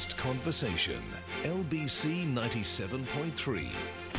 honest conversation. LBC 97.3.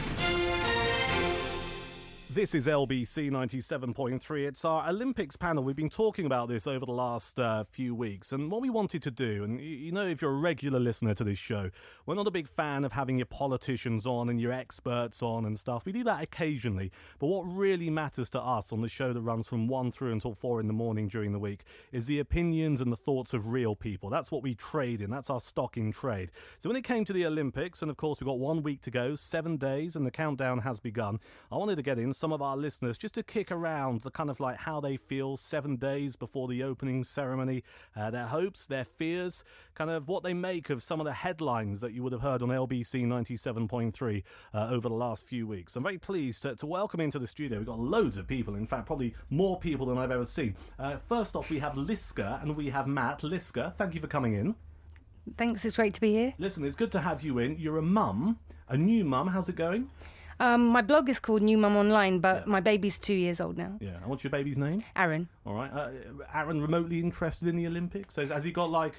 This is LBC 97.3. It's our Olympics panel. We've been talking about this over the last few weeks. And what we wanted to do, and you know, if you're a regular listener to this show, we're not a big fan of having your politicians on and your experts on and stuff. We do that occasionally. But what really matters to us on the show that runs from 1 through until 4 in the morning during the week is the opinions and the thoughts of real people. That's what we trade in. That's our stock in trade. So when it came to the Olympics, and of course we've got 1 week to go, 7 days, and the countdown has begun, I wanted to get in some of our listeners just to kick around the kind of like how they feel 7 days before the opening ceremony, their hopes, their fears, kind of what they make of some of the headlines that you would have heard on LBC 97.3 over the last few weeks. I'm very pleased to welcome into the studio. We've got loads of people, in fact probably more people than I've ever seen. First off, we have Liska and we have Matt. Liska, thank you for coming in. Thanks, it's great to be here. Listen, it's good to have you in. You're a mum, a new mum. How's it going? My blog is called New Mum Online, but my baby's 2 years old now. Yeah, and what's your baby's name? Aaron. All right. Aaron, remotely interested in the Olympics? Has he got like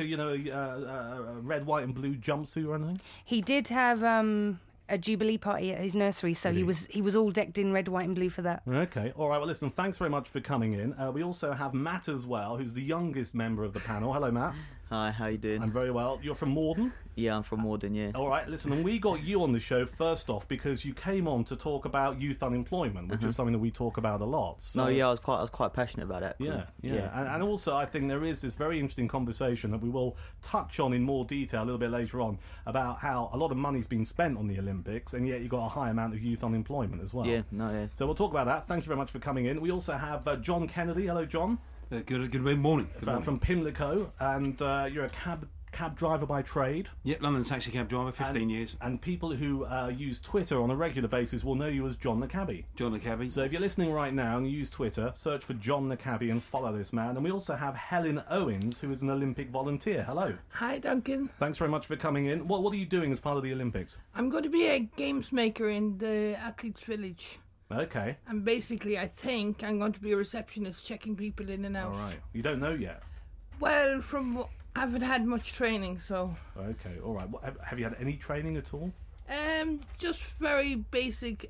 a red, white and blue jumpsuit or anything? He did have a Jubilee party at his nursery, so he was all decked in red, white and blue for that. Okay. All right. Well, listen, thanks very much for coming in. We also have Matt as well, who's the youngest member of the panel. Hello, Matt. Hi, how you doing? I'm very well. You're from Morden? Yeah, I'm from Morden, yeah. All right, listen, and we got you on the show first off because you came on to talk about youth unemployment, which is something that we talk about a lot. So, no, yeah, I was quite passionate about that. Yeah. And also I think there is this very interesting conversation that we will touch on in more detail a little bit later on about how a lot of money's been spent on the Olympics and yet you've got a high amount of youth unemployment as well. Yeah. So we'll talk about that. Thank you very much for coming in. We also have John Kennedy. Hello, John. Good morning. From Pimlico, and you're a cab driver by trade. Yep, London taxi cab driver, 15 years. And people who use Twitter on a regular basis will know you as John the Cabbie. John the Cabbie. So if you're listening right now and you use Twitter, search for John the Cabbie and follow this man. And we also have Helen Owens, who is an Olympic volunteer. Hello. Hi, Duncan. Thanks very much for coming in. What are you doing as part of the Olympics? I'm going to be a games maker in the Athletes Village. Okay. And basically, I think I'm going to be a receptionist checking people in and out. All right. You don't know yet? Well, I haven't had much training, so... Okay, all right. Have you had any training at all? Just very basic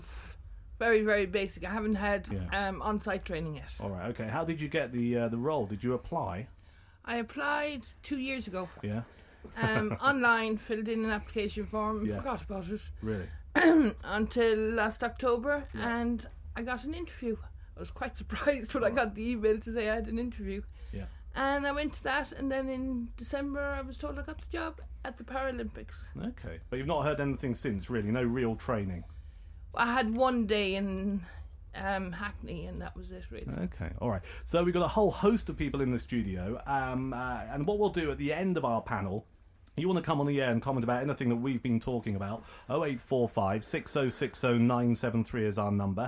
very, very basic. I haven't had on-site training yet. All right, okay. How did you get the role? Did you apply? I applied 2 years ago. Yeah. Online, filled in an application form, forgot about it. Really? Until last October, and I got an interview. I was quite surprised when I got the email to say I had an interview. Yeah. And I went to that, and then in December I was told I got the job at the Paralympics. Okay. But you've not heard anything since, really? No real training? I had 1 day in Hackney, and that was it, really. Okay, all right. So we've got a whole host of people in the studio, and what we'll do at the end of our panel, you want to come on the air and comment about anything that we've been talking about, 0845 6060 973 is our number,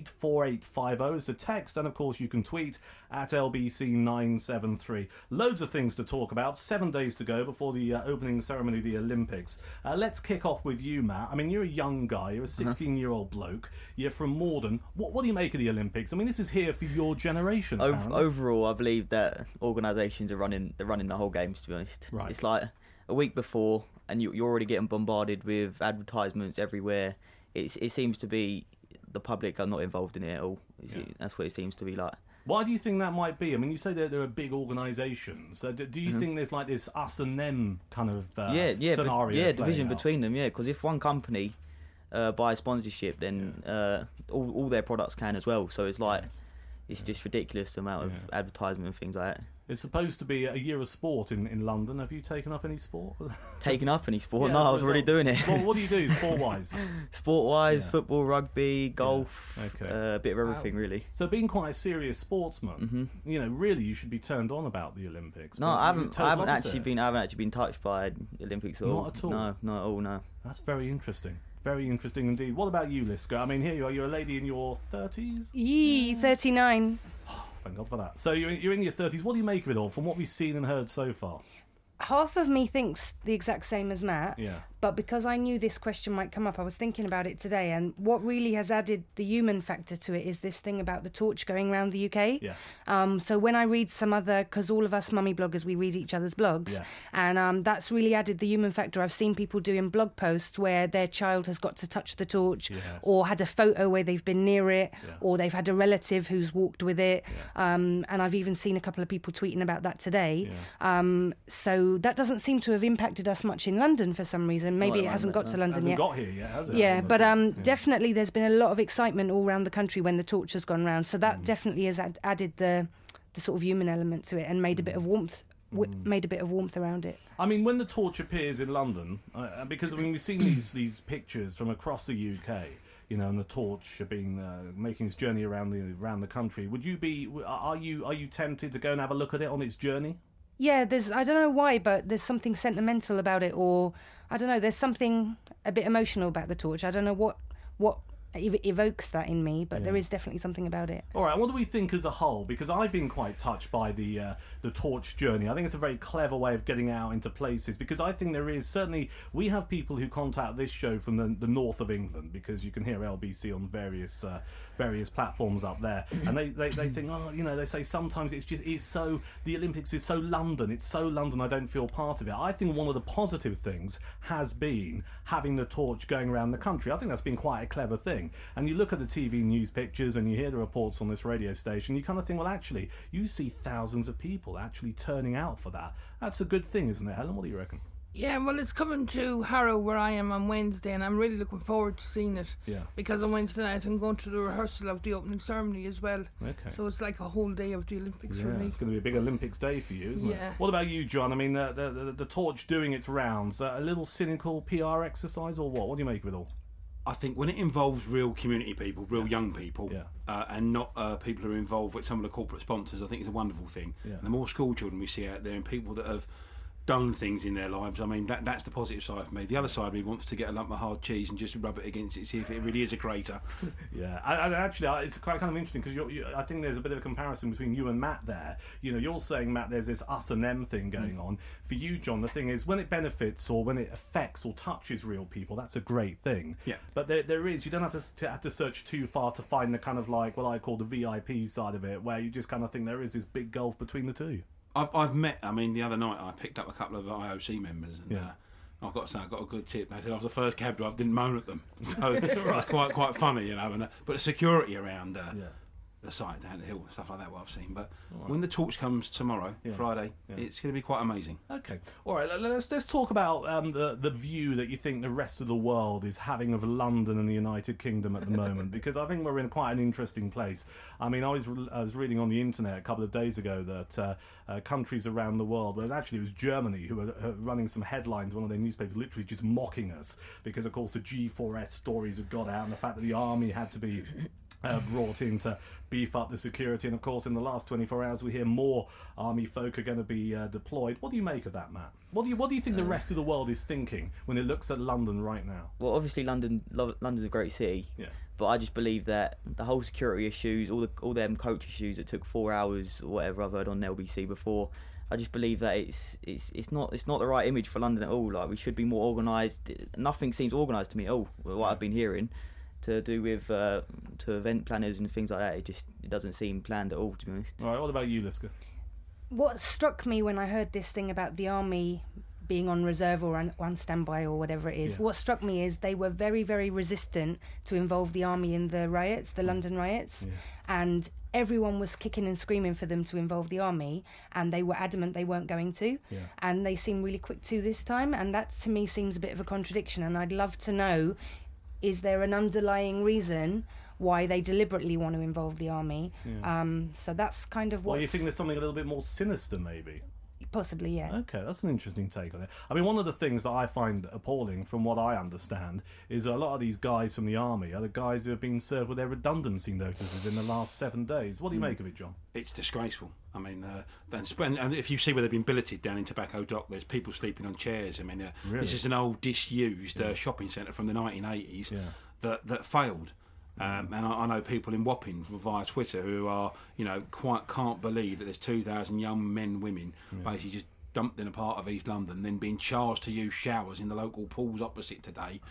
84850 is the text, and of course you can tweet at LBC 973. Loads of things to talk about, 7 days to go before the opening ceremony of the Olympics. Let's kick off with you, Matt. I mean, you're a young guy, you're a 16-year-old bloke, you're from Morden. What do you make of the Olympics? I mean, this is here for your generation. Overall, I believe that organisations are running the whole games, to be honest. Right. It's like a week before, and you're already getting bombarded with advertisements everywhere. It seems to be the public are not involved in it at all. That's what it seems to be like. Why do you think that might be? I mean, you say that there are big organisations. Do you think there's like this us and them kind of scenario? Yeah, division between them, because if one company buys sponsorship, then all their products can as well. So it's like, it's just ridiculous the amount of advertisement and things like that. It's supposed to be a year of sport in London. Have you taken up any sport? Taken up any sport? No, I was already doing it. Well, what do you do sport-wise? Sport-wise, football, rugby, golf, a bit of everything, really. So being quite a serious sportsman, really you should be turned on about the Olympics. No, I haven't actually been touched by the Olympics at all. Not at all? No, not at all, no. That's very interesting. Very interesting indeed. What about you, Liska? I mean, here you are. You're a lady in your 30s? 39. Thank God for that. So you're in your 30s. What do you make of it all, from what we've seen and heard so far? Half of me thinks the exact same as Matt. Yeah. But because I knew this question might come up, I was thinking about it today. And what really has added the human factor to it is this thing about the torch going around the UK. Yeah. So when I read some other, because all of us mummy bloggers, we read each other's blogs. Yeah. And that's really added the human factor. I've seen people doing blog posts where their child has got to touch the torch, Yes. or had a photo where they've been near it, Yeah. or they've had a relative who's walked with it. And I've even seen a couple of people tweeting about that today. So that doesn't seem to have impacted us much in London for some reason. Maybe Not it at hasn't the moment, got to no. London Hasn't yet. got here yet, has it? Yeah, but definitely there's been a lot of excitement all around the country when the torch has gone round. So that definitely has added the sort of human element to it and made a bit of warmth. Made a bit of warmth around it. I mean, when the torch appears in London, because I mean we've seen these pictures from across the UK, you know, and the torch being making its journey around the country. Are you tempted to go and have a look at it on its journey? Yeah, I don't know why, but there's something sentimental about it, or I don't know, there's something a bit emotional about the torch. I don't know what evokes that in me, but there is definitely something about it. All right, what do we think as a whole? Because I've been quite touched by the torch journey. I think it's a very clever way of getting out into places, because I think there is certainly, we have people who contact this show from the north of England, because you can hear LBC on various platforms up there, and they think, oh, you know, they say sometimes the Olympics is so London, I don't feel part of it. I think one of the positive things has been having the torch going around the country. I think that's been quite a clever thing. And you look at the TV news pictures and you hear the reports on this radio station, you kind of think, well, actually, you see thousands of people actually turning out for that. That's a good thing, isn't it, Helen? What do you reckon? Yeah, well, it's coming to Harrow, where I am, on Wednesday, and I'm really looking forward to seeing it. Yeah. Because on Wednesday night I'm going to the rehearsal of the opening ceremony as well. Okay. So it's like a whole day of the Olympics for me. It's going to be a big Olympics day for you, isn't it? Yeah. What about you, John? I mean, the torch doing its rounds, a little cynical PR exercise, or what? What do you make of it all? I think when it involves real community people, real young people, Yeah. and not people who are involved with some of the corporate sponsors, I think it's a wonderful thing. Yeah. And the more school children we see out there and people that have done things in their lives, I mean, that's the positive side for me. The other side of me wants to get a lump of hard cheese and just rub it against it, see if it really is a crater. Yeah, and actually, it's quite kind of interesting, because I think there's a bit of a comparison between you and Matt there. You know, you're saying, Matt, there's this us and them thing going on. For you, John, the thing is, when it benefits or when it affects or touches real people, that's a great thing. Yeah. But there is, you don't have to search too far to find the kind of like what I call the VIP side of it, where you just kind of think there is this big gulf between the two. I've met, I mean, the other night I picked up a couple of IOC members, and Yeah. I've got to say, I got a good tip. They said I was the first cab driver, didn't moan at them. So it was quite funny, you know. But the security around the site down the hill and stuff like that, what I've seen. But when the torch comes tomorrow, Friday, it's going to be quite amazing. Okay, all right. Let's talk about the view that you think the rest of the world is having of London and the United Kingdom at the moment, because I think we're in quite an interesting place. I mean, I was reading on the internet a couple of days ago that countries around the world, it was Germany who were running some headlines, one of their newspapers, literally just mocking us because, of course, the G4S stories had got out and the fact that the army had to be brought in to beef up the security. And of course, in the last 24 hours, we hear more army folk are going to be deployed. What do you make of that, Matt? What do you think the rest of the world is thinking when it looks at London right now? Well, obviously London's a great city. Yeah. But I just believe that the whole security issues, all them coach issues that took 4 hours or whatever I've heard on LBC before, I just believe that it's not the right image for London at all. Like, we should be more organised. Nothing seems organised to me at all. What I've been hearing, to do with to event planners and things like that, it doesn't seem planned at all, to be honest. All right. What about you, Liska? What struck me when I heard this thing about the army being on reserve or on standby or whatever it is, what struck me is they were very, very resistant to involve the army in the riots, the London riots, and everyone was kicking and screaming for them to involve the army, and they were adamant they weren't going to, and they seem really quick to this time, and that to me seems a bit of a contradiction, and I'd love to know, is there an underlying reason why they deliberately want to involve the army? So that's kind of what... Well, you think there's something a little bit more sinister, maybe? Possibly, yeah. Okay, that's an interesting take on it. I mean, one of the things that I find appalling, from what I understand, is a lot of these guys from the army are the guys who have been served with their redundancy notices in the last 7 days. What do you make of it, John? It's disgraceful. I mean, and if you see where they've been billeted down in Tobacco Dock, there's people sleeping on chairs. I mean, Really? This is an old disused shopping centre from the 1980s that failed. And I know people in Wapping via Twitter who are, quite can't believe that there's 2,000 young men, women, basically just dumped in a part of East London, then being charged to use showers in the local pools opposite today.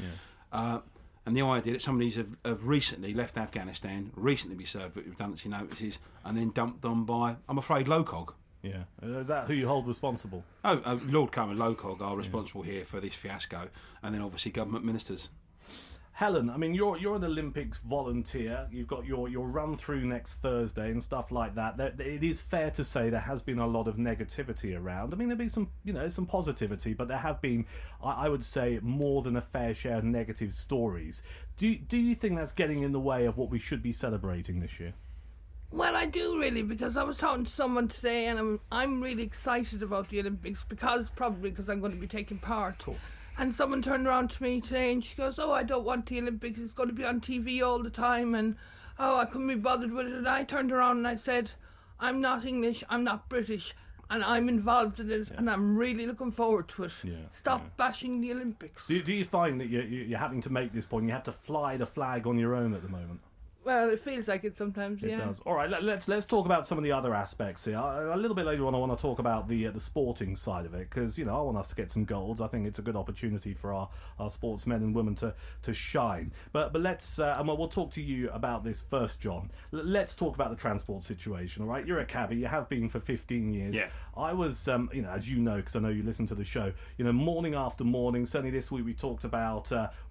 And the idea that some of these have recently left Afghanistan, recently been served with redundancy notices, and then dumped on by, I'm afraid, LOCOG. Yeah. Is that who you hold responsible? Lord Cohen and LOCOG are responsible here for this fiasco, and then obviously government ministers. Helen, I mean, you're an Olympics volunteer. You've got your run through next Thursday and stuff like that. It is fair to say there has been a lot of negativity around. I mean, there'll be some positivity, but there have been, I would say, more than a fair share of negative stories. Do you think that's getting in the way of what we should be celebrating this year? Well, I do really, because I was talking to someone today, and I'm really excited about the Olympics probably because I'm going to be taking part. Cool. And someone turned around to me today and she goes, "Oh, I don't want the Olympics, it's going to be on TV all the time, and I couldn't be bothered with it." And I turned around and I said, "I'm not English, I'm not British, and I'm involved in it, and I'm really looking forward to it. Stop bashing the Olympics." Do you find that you're having to make this point? You have to fly the flag on your own at the moment? Well, it feels like it sometimes, It does. All right, let's talk about some of the other aspects here. A little bit later on, I want to talk about the sporting side of it, because, I want us to get some golds. I think it's a good opportunity for our sportsmen and women to shine. But let's, and we'll talk to you about this first, John. Let's talk about the transport situation, all right? You're a cabbie. You have been for 15 years. Yeah. I was, as you know, because I know you listen to the show, morning after morning, certainly this week we talked about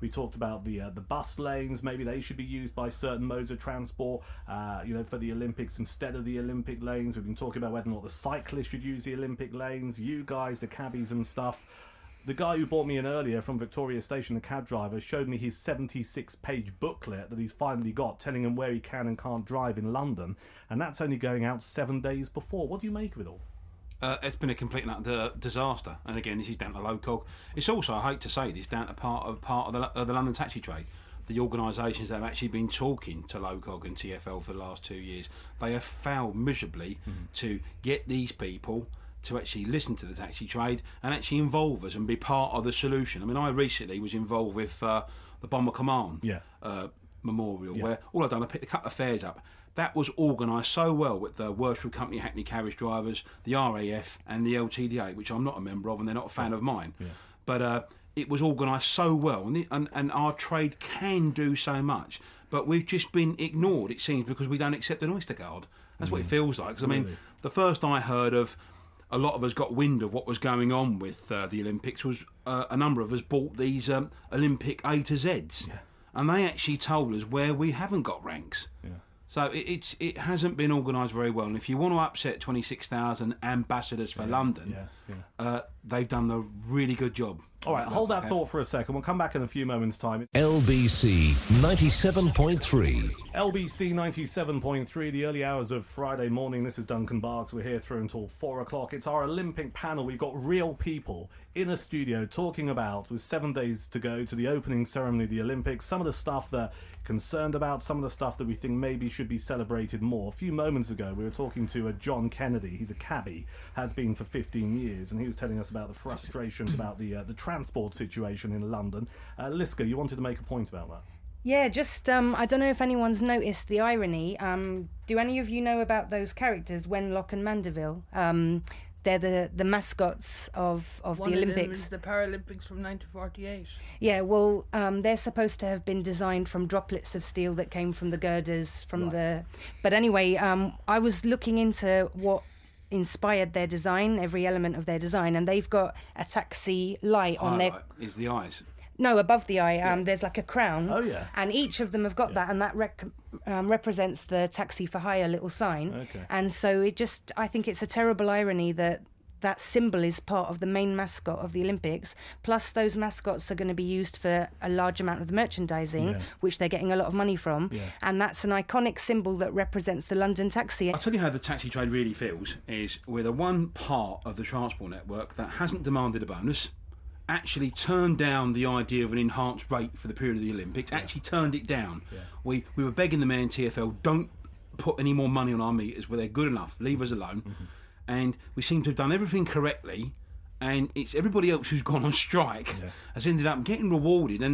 the bus lanes. Maybe they should be used by certain modes of transport, for the Olympics instead of the Olympic lanes. We've been talking about whether or not the cyclists should use the Olympic lanes, you guys, the cabbies and stuff. The guy who brought me in earlier from Victoria Station, the cab driver, showed me his 76-page booklet that he's finally got, telling him where he can and can't drive in London, and that's only going out 7 days before. What do you make of it all? It's been a complete and utter disaster, and again, this is down to LOCOG. It's also, I hate to say this, down to part of the London taxi trade. The organisations that have actually been talking to LOCOG and TfL for the last 2 years, they have failed miserably to get these people to actually listen to the taxi trade and actually involve us and be part of the solution. I mean, I recently was involved with the Bomber Command Memorial, where all I've done, I picked a couple of fares up. That was organised so well with the Worshipped Company Hackney Carriage Drivers, the RAF and the LTDA, which I'm not a member of and they're not a fan of mine. Yeah. But it was organised so well, and our trade can do so much, but we've just been ignored, it seems, because we don't accept an Oyster card. That's what it feels like. 'Cause, I mean, the first I heard of, a lot of us got wind of what was going on with the Olympics was a number of us bought these Olympic A to Zs, and they actually told us where we haven't got ranks. Yeah. So it hasn't been organised very well, and if you want to upset 26,000 ambassadors for London, they've done a really good job. All right, hold that thought for a second. We'll come back in a few moments' time. LBC 97.3. LBC 97.3, the early hours of Friday morning. This is Duncan Barks. We're here through until 4 o'clock. It's our Olympic panel. We've got real people in a studio talking about, with 7 days to go to the opening ceremony of the Olympics, some of the stuff that concerned about, some of the stuff that we think maybe should be celebrated more. A few moments ago, we were talking to John Kennedy. He's a cabbie, has been for 15 years, and he was telling us about the frustrations about the transport situation in London. Liska, you wanted to make a point about that? Yeah, just, I don't know if anyone's noticed the irony. Do any of you know about those characters, Wenlock and Mandeville? They're the mascots of the Olympics. One of them is the Paralympics from 1948. Yeah, well, they're supposed to have been designed from droplets of steel that came from the girders from the... But anyway, I was looking into what inspired their design, every element of their design, and they've got a taxi light on their... Is the eyes... No, above the eye, there's like a crown. Oh, yeah. And each of them have got that, and that represents the taxi for hire little sign. Okay. And so I think it's a terrible irony that that symbol is part of the main mascot of the Olympics, plus those mascots are going to be used for a large amount of the merchandising, which they're getting a lot of money from. Yeah. And that's an iconic symbol that represents the London taxi. I'll tell you how the taxi trade really feels, is we're the one part of the transport network that hasn't demanded a bonus, actually turned down the idea of an enhanced rate for the period of the Olympics, actually turned it down. Yeah. We were begging the man TfL, don't put any more money on our meters, where they're good enough, leave us alone. Mm-hmm. And we seem to have done everything correctly, and it's everybody else who's gone on strike has ended up getting rewarded, and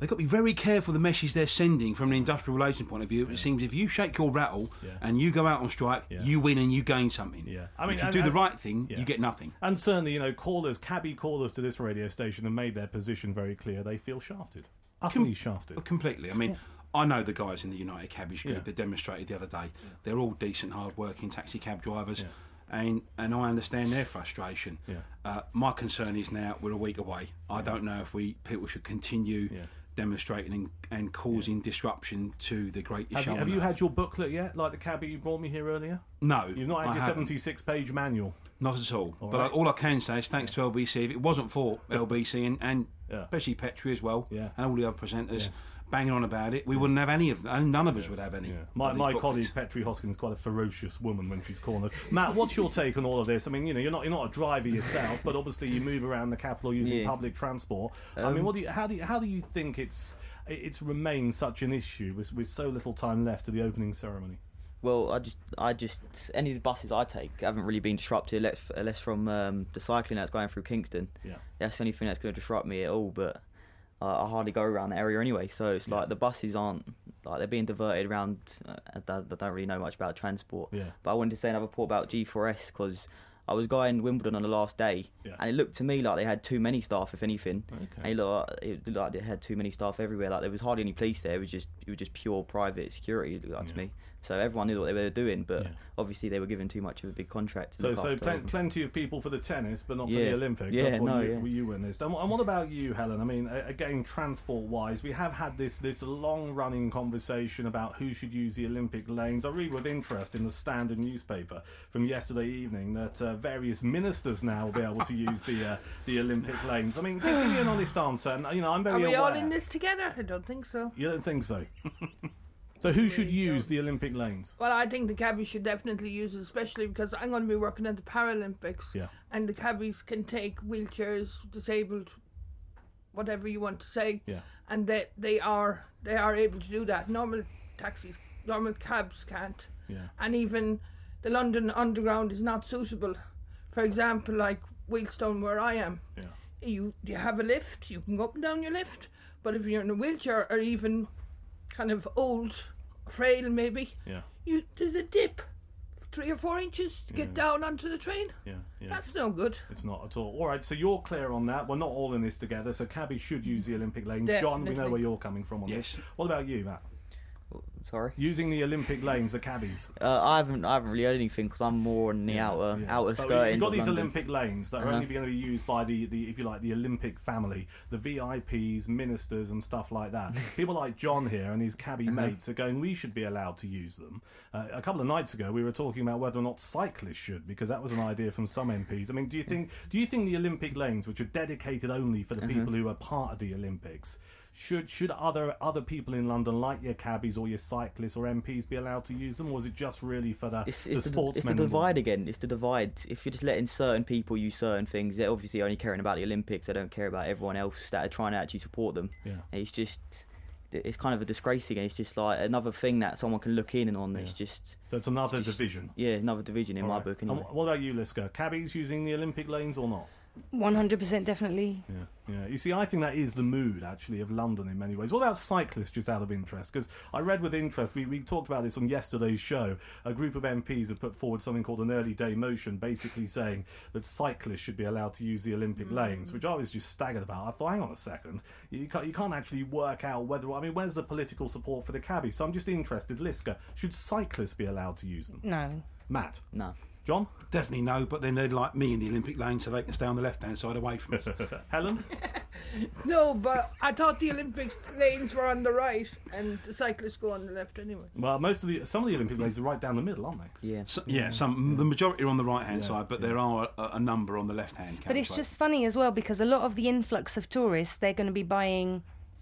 they've got to be very careful the message they're sending from an industrial relations point of view. It seems if you shake your rattle and you go out on strike, you win and you gain something. Yeah. I mean, if you do the right thing, you get nothing. And certainly, you know, cabbie callers to this radio station have made their position very clear. They feel shafted. Utterly shafted. Completely. I mean, I know the guys in the United Cabbies Group that demonstrated the other day. They're all decent, hard-working taxi cab drivers. Yeah. And I understand their frustration. Yeah. My concern is now we're a week away. I don't know if people should continue demonstrating and causing disruption to the greatest show. Have you had your booklet yet, like the cabbie you brought me here earlier? No. You've not had your 76-page manual? Not at all. But all I can say is thanks to LBC. If it wasn't for LBC and especially Petrie as well, and all the other presenters, banging on about it, we wouldn't have any of them, and none of us would have any. My colleague Petrie Hoskins is quite a ferocious woman when she's cornered. Matt, what's your take on all of this? I mean, you know, you're not a driver yourself, but obviously you move around the capital using public transport. I mean, how do you think it's remained such an issue with so little time left to the opening ceremony? Well, I just any of the buses I take haven't really been disrupted, unless from the cycling that's going through Kingston. Yeah, that's the only thing that's going to disrupt me at all. But I hardly go around the area anyway, so it's like the buses aren't like they're being diverted around. I don't really know much about transport. Yeah. But I wanted to say another report about G4S because I was going Wimbledon on the last day, and it looked to me like they had too many staff, if anything. Okay. And it looked like they had too many staff everywhere. Like there was hardly any police there. It was just pure private security. It looked like to me. So everyone knew what they were doing, but obviously they were given too much of a big contract. So plenty of people for the tennis, but not for the Olympics. That's what you witnessed. And what about you, Helen? I mean, again, transport-wise, we have had this long-running conversation about who should use the Olympic lanes. I read with interest in the Standard newspaper from yesterday evening that various ministers now will be able to use the Olympic lanes. I mean, give me an honest answer. And, you know, I'm very aware. Are we all in this together? I don't think so. You don't think so? So who should use the Olympic lanes? Well, I think the cabbies should definitely use it, especially because I'm going to be working at the Paralympics, and the cabbies can take wheelchairs, disabled, whatever you want to say, and they are able to do that. Normal cabs can't, and even the London Underground is not suitable. For example, like Wheelstone, where I am, you have a lift, you can go up and down your lift, but if you're in a wheelchair or even kind of old, frail maybe, there's a dip 3 or 4 inches to get down onto the train. That's no good. It's not at all. All right, so you're clear on that. We're not all in this together, so cabbies should use the Olympic lanes. Definitely. John, we know where you're coming from on this. What about you, Matt? Sorry? Using the Olympic lanes, the cabbies. I haven't really heard anything because I'm more on the outer skirting. You've got these London. Olympic lanes that are only going to be used by the if you like, the Olympic family, the VIPs, ministers, and stuff like that. People like John here and his cabbie mates are going, we should be allowed to use them. A couple of nights ago, we were talking about whether or not cyclists should, because that was an idea from some MPs. I mean, do you think the Olympic lanes, which are dedicated only for the people who are part of the Olympics, should other people in London, like your cabbies or your cyclists or MPs, be allowed to use them, or is it just really for the sportsmen? It's the divide again. It's the divide. If you're just letting certain people use certain things, they're obviously only caring about the Olympics. They don't care about everyone else that are trying to actually support them. Yeah. It's kind of a disgrace again. It's just like another thing that someone can look in on. It's just so it's another division. Yeah, another division in my book. Anyway. And what about you, Liska? Cabbies using the Olympic lanes or not? 100% definitely. Yeah. You see, I think that is the mood, actually, of London in many ways. What about cyclists, just out of interest? Because I read with interest, we talked about this on yesterday's show, a group of MPs have put forward something called an early day motion, basically saying that cyclists should be allowed to use the Olympic lanes, which I was just staggered about. I thought, hang on a second, you can't actually work out where's the political support for the cabbie? So I'm just interested, Liska, should cyclists be allowed to use them? No. Matt? No. John? Definitely no, but then they'd like me in the Olympic lane so they can stay on the left-hand side away from us. Helen? No, but I thought the Olympic lanes were on the right and the cyclists go on the left anyway. Well, some of the Olympic lanes are right down the middle, aren't they? Yeah. The majority are on the right-hand side, but there are a number on the left-hand. But it's just funny as well because a lot of the influx of tourists, they're going to be buying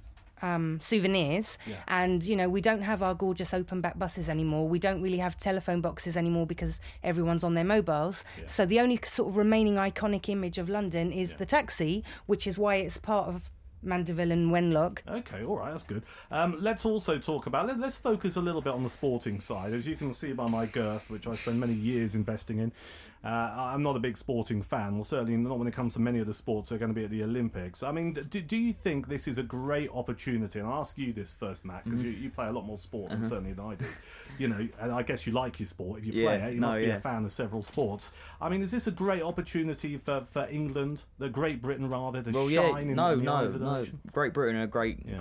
souvenirs, and we don't have our gorgeous open back buses anymore. We don't really have telephone boxes anymore because everyone's on their mobiles. So the only sort of remaining iconic image of London is the taxi, which is why it's part of Mandeville and Wenlock. Okay, all right, that's good. Let's also talk about, let's focus a little bit on the sporting side. As you can see by my girth, which I spend many years investing in, I'm not a big sporting fan. Well, certainly not when it comes to many of the sports that are going to be at the Olympics. I mean, do you think this is a great opportunity? And I'll ask you this first, Matt, because you play a lot more sport than certainly than I do. You know, and I guess you like your sport. If you play it, you must be a fan of several sports. I mean, is this a great opportunity for England, Great Britain rather, to shine in the eyes of the nation? Great Britain are a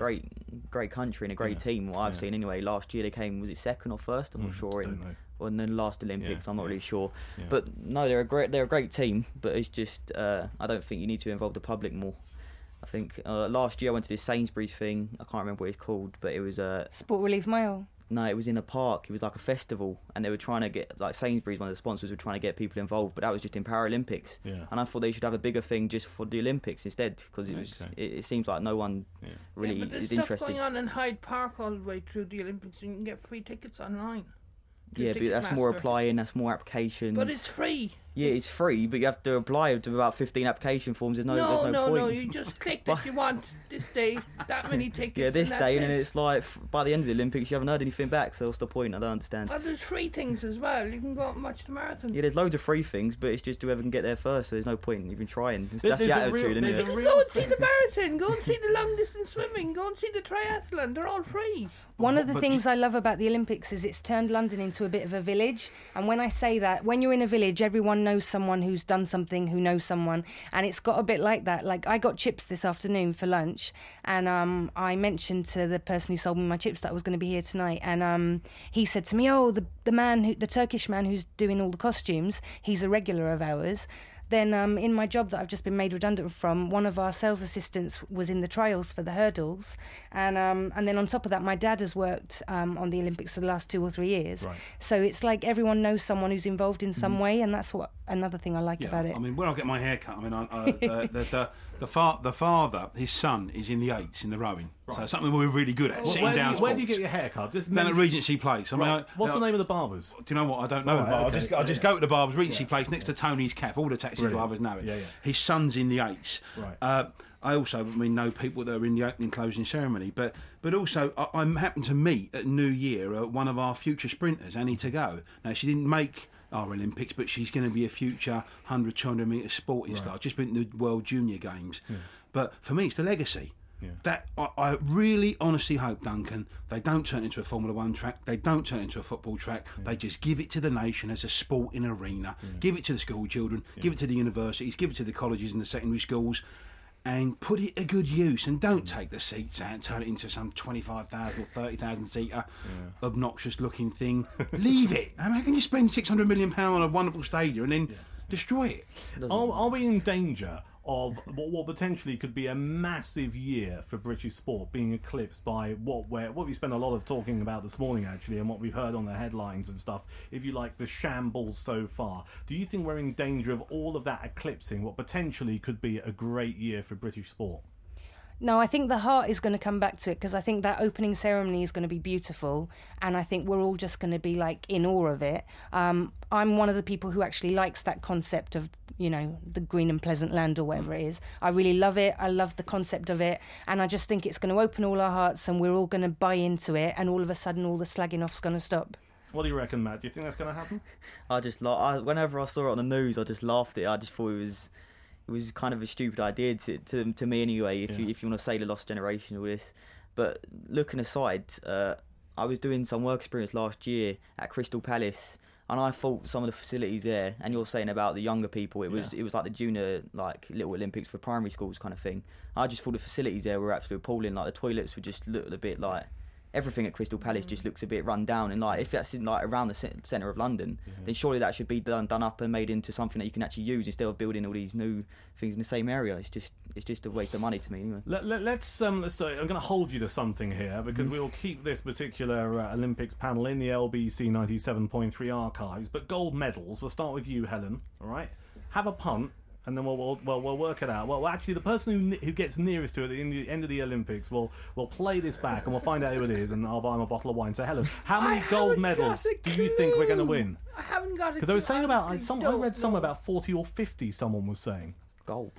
great country and a great team. What I've seen anyway. Last year they came, was it second or first? I'm not sure. In the last Olympics, I'm not really sure. Yeah. But no, they're a great team. But it's just I don't think you need to involve the public more. I think last year I went to this Sainsbury's thing. I can't remember what it's called, but it was Sport Relief Mile. No, it was in a park. It was like a festival, and they were trying to get, like, Sainsbury's, one of the sponsors, were trying to get people involved, but that was just in Paralympics. Yeah. And I thought they should have a bigger thing just for the Olympics instead, because it seems like no one really but is there's interested. stuff going on in Hyde Park all the way through the Olympics, and you can get free tickets online. Yeah, but that's more applying, that's more applications. But it's free. Yeah, it's free, but you have to apply to about 15 application forms. There's no point. No, you just click that you want this day, that many tickets. Yeah, this day, and then it's like, by the end of the Olympics, you haven't heard anything back, so what's the point? I don't understand. Well, there's free things as well. You can go out and watch the marathon. Yeah, there's loads of free things, but it's just whoever can get there first, so there's no point even trying. That's the attitude, isn't it? Go and see the marathon, go and see the long distance swimming, go and see the triathlon. They're all free. One of the things I love about the Olympics is it's turned London into a bit of a village. And when I say that, when you're in a village, everyone knows someone who's done something, who knows someone. And it's got a bit like that. Like, I got chips this afternoon for lunch, and I mentioned to the person who sold me my chips that I was going to be here tonight. And he said to me, oh, the Turkish man who's doing all the costumes, he's a regular of ours. Then in my job that I've just been made redundant from, one of our sales assistants was in the trials for the hurdles. And then on top of that, my dad has worked on the Olympics for the last 2 or 3 years. Right. So it's like everyone knows someone who's involved in some way, and that's what another thing I like about it. I mean, when I get my hair cut, I mean, the father, his son, is in the 8s in the rowing. Right. So something we're really good at, sitting down. Where do you get your hair cut? Down at Regency Place. I mean, what's the name of the barbers? Do you know what? I don't know. I just go to the barbers, Regency Place, next to Tony's Cafe. All the taxi drivers know it. Yeah. His son's in the 8s. Right. I also know people that are in the opening closing ceremony, but also I happened to meet at New Year one of our future sprinters, Annie To Go. Now, she didn't make our Olympics, but she's going to be a future 100, 200 metre sporting star. Just been to the World Junior Games. Yeah. But for me, it's the legacy. Yeah. That I really honestly hope, Duncan, they don't turn it into a Formula 1 track, they don't turn it into a football track, they just give it to the nation as a sporting arena, give it to the school children, give it to the universities, give it to the colleges and the secondary schools, and put it to good use, and don't take the seats out and turn it into some 25,000 or 30,000 seater obnoxious looking thing. Leave it. I mean, how can you spend £600 million on a wonderful stadium and then destroy it? Are we in danger of what potentially could be a massive year for British sport being eclipsed by what we spent a lot of talking about this morning, actually, and what we've heard on the headlines and stuff, if you like, the shambles so far? Do you think we're in danger of all of that eclipsing what potentially could be a great year for British sport? No, I think the heart is going to come back to it, because I think that opening ceremony is going to be beautiful, and I think we're all just going to be like in awe of it. I'm one of the people who actually likes that concept of, you know, the green and pleasant land or whatever it is. I really love it. I love the concept of it, and I just think it's going to open all our hearts, and we're all going to buy into it, and all of a sudden all the slagging off's going to stop. What do you reckon, Matt? Do you think that's going to happen? Whenever I saw it on the news, I just laughed at it. I just thought it was kind of a stupid idea to me anyway, if you want to say the lost generation or this. But looking aside, I was doing some work experience last year at Crystal Palace, and I thought some of the facilities there, and you're saying about the younger people, it was like the junior, like, Little Olympics for primary schools kind of thing. I just thought the facilities there were absolutely appalling. Like, the toilets were just looked a bit like... Everything at Crystal Palace just looks a bit run down, and like, if that's in, like, around the centre of London, then surely that should be done up and made into something that you can actually use instead of building all these new things in the same area. It's just a waste of money to me anyway. Let's I'm going to hold you to something here, because we will keep this particular Olympics panel in the LBC 97.3 archives. But gold medals, we'll start with you, Helen. All right, have a punt. And then we'll work it out. Well, actually, the person who gets nearest to it in the end of the Olympics will play this back, and we'll find out who it is, and I'll buy him a bottle of wine. So, Helen, how many gold medals do you think we're going to win? I haven't got it. Because they were saying about I read somewhere about 40 or 50. Someone was saying gold.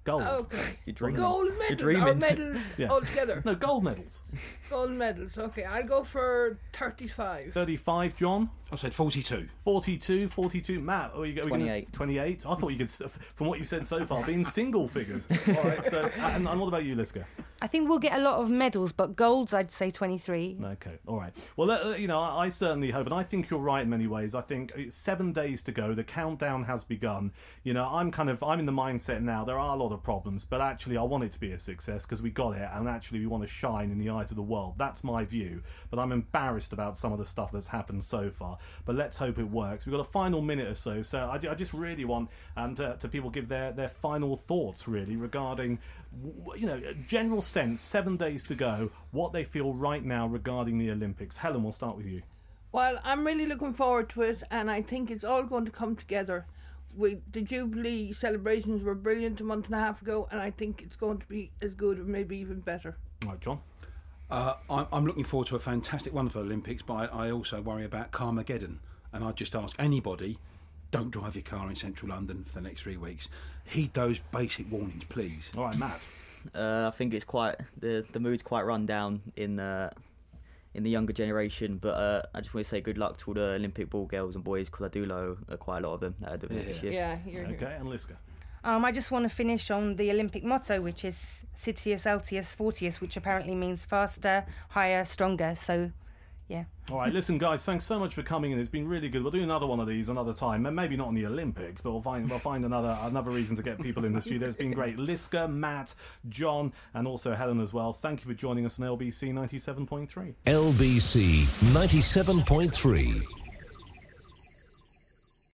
Gold. Okay. You're dreaming. Gold You're medals or dreaming. medals Yeah. altogether? No, gold medals. Gold medals. Okay, I'll go for 35. 35, John. I said 42. 42. Matt, are you 28. 28. I thought you could, from what you said so far, be in single figures. All right. So, and what about you, Liska? I think we'll get a lot of medals, but golds, I'd say 23. Okay, all right. Well, I certainly hope, and I think you're right in many ways. I think it's 7 days to go. The countdown has begun. I'm in the mindset now. There are a lot of problems, but actually, I want it to be a success because we got it, and actually, we want to shine in the eyes of the world. That's my view. But I'm embarrassed about some of the stuff that's happened so far. But let's hope it works. We've got a final minute or so, so I just really want to people give their final thoughts really regarding, general sense. 7 days to go. What they feel right now regarding the Olympics. Helen, we'll start with you. Well, I'm really looking forward to it, and I think it's all going to come together. The Jubilee celebrations were brilliant a month and a half ago, and I think it's going to be as good or maybe even better. All right, John. I'm looking forward to a fantastic, wonderful Olympics, but I also worry about Carmageddon. And I'd just ask anybody, don't drive your car in central London for the next 3 weeks. Heed those basic warnings, please. All right, Matt. I think it's quite the mood's quite run down in the younger generation, but I just want to say good luck to all the Olympic ball girls and boys because I do know quite a lot of them that are doing it this year. Yeah, you're Okay, and Liska. I just want to finish on the Olympic motto, which is Citius Altius Fortius, which apparently means faster, higher, stronger. So, yeah. All right, listen, guys, thanks so much for coming in. It's been really good. We'll do another one of these another time, and maybe not on the Olympics, but we'll find another reason to get people in the studio. It's been great. Liska, Matt, John, and also Helen as well. Thank you for joining us on LBC 97.3. LBC 97.3.